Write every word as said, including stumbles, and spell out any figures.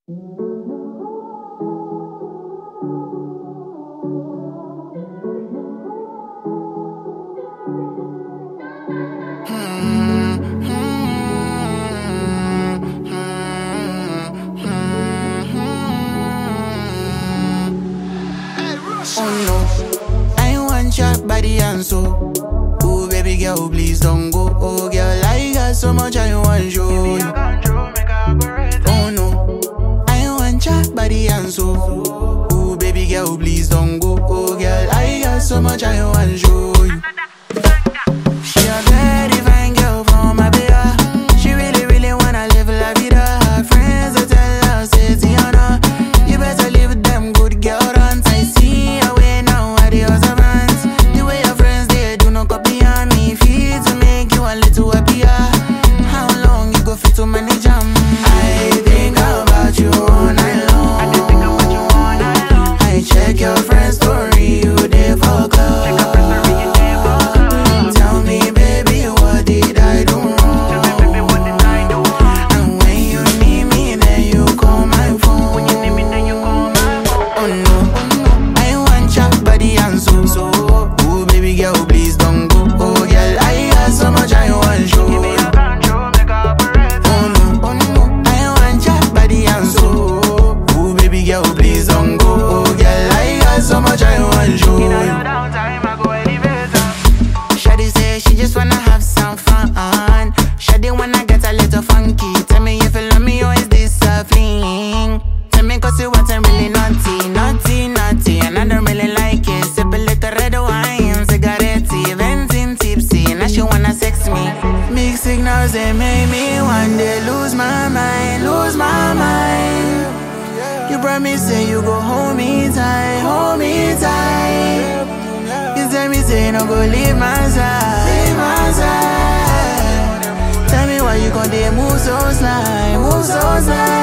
Oh no, I want your body and soul. Oh baby girl, please don't go. Oh girl, I got so much I want show you. Oh no, I want your body and soul. Oh baby girl, please don't go. Oh girl, I got so much I want show you. She a very fine girl from my beer. She really, really wanna live la vida. Her friends will tell her, say Tiana, you better live with them good girl runs. I see her way now at the husbands. The way your friends they do not copy on me. Feel to make you a little happier. How long you go fit to manage them? I think about you all night long. I think about you all night long. I check your friend's story, you there for club. Tell me, baby, what did I do wrong? And when you need me, then you call my phone. Oh no, I want your body and soul. So, oh baby girl, please don't go. Oh girl, I got so much I want show. Oh no, oh no, I want your body and soul. Oh baby girl, please don't go. Oh girl, I got so much I want show. Shawty say she just wanna have some fun. Shawty wanna get a little funky. Tell me if you love me or is this a fling? Tell me cause you want really naughty, naughty, naughty. And I don't really like it. Sip a little red wine, cigarette, venting tipsy. Now she wanna sex me. Mixed signals, they make me one day lose my mind, lose my mind. You promise say you go hold me tight, hold me tight. You tell me say no go leave my side, leave my side. Tell me why you gon' dey move so slide, move so slide.